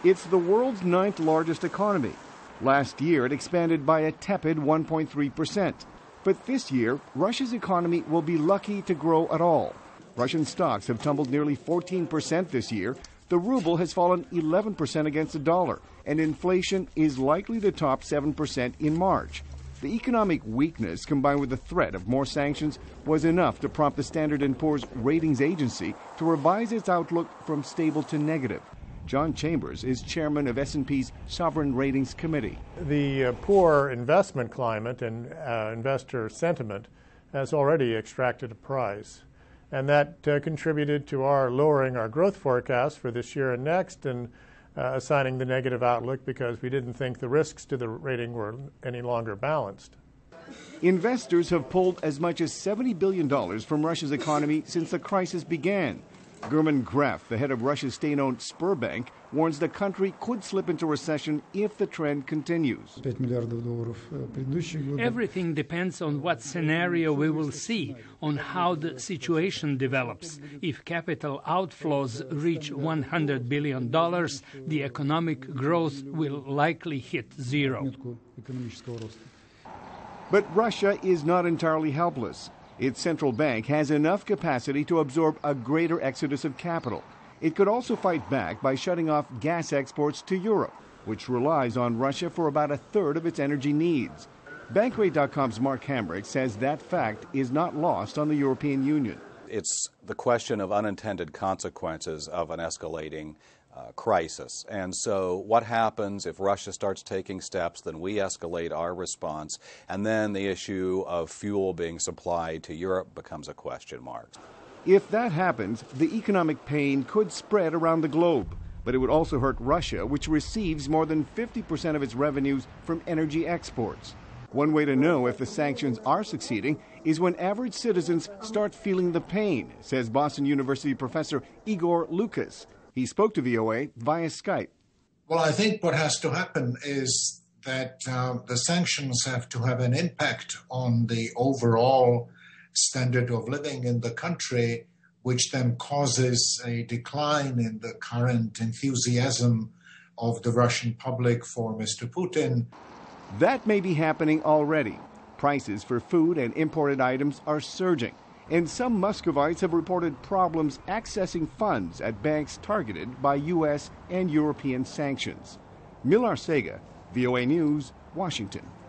It's the world's ninth largest economy. Last year, it expanded by a tepid 1.3%. But this year, Russia's economy will be lucky to grow at all. Russian stocks have tumbled nearly 14% this year. The ruble has fallen 11% against the dollar, and inflation is likely to top 7% in March. The economic weakness, combined with the threat of more sanctions, was enough to prompt the Standard & Poor's ratings agency to revise its outlook from stable to negative. John Chambers is chairman of S&P's Sovereign Ratings Committee. The poor investment climate and investor sentiment has already extracted a price. And that contributed to our lowering our growth forecast for this year and next and assigning the negative outlook because we didn't think the risks to the rating were any longer balanced. Investors have pulled as much as $70 billion from Russia's economy since the crisis began. German Gref, the head of Russia's state-owned Sberbank, warns the country could slip into recession if the trend continues. Everything depends on what scenario we will see, on how the situation develops. If capital outflows reach $100 billion, the economic growth will likely hit zero. But Russia is not entirely helpless. Its central bank has enough capacity to absorb a greater exodus of capital. It could also fight back by shutting off gas exports to Europe, which relies on Russia for about a third of its energy needs. Bankrate.com's Mark Hamrick says that fact is not lost on the European Union. It's the question of unintended consequences of an escalating crisis. And so what happens if Russia starts taking steps, then we escalate our response, and then the issue of fuel being supplied to Europe becomes a question mark. If that happens, the economic pain could spread around the globe. But it would also hurt Russia, which receives more than 50% of its revenues from energy exports. One way to know if the sanctions are succeeding is when average citizens start feeling the pain, says Boston University professor Igor Lukas. He spoke to VOA via Skype. Well, I think what has to happen is that the sanctions have to have an impact on the overall standard of living in the country, which then causes a decline in the current enthusiasm of the Russian public for Mr. Putin. That may be happening already. Prices for food and imported items are surging. And some Muscovites have reported problems accessing funds at banks targeted by U.S. and European sanctions. Millar Sega, VOA News, Washington.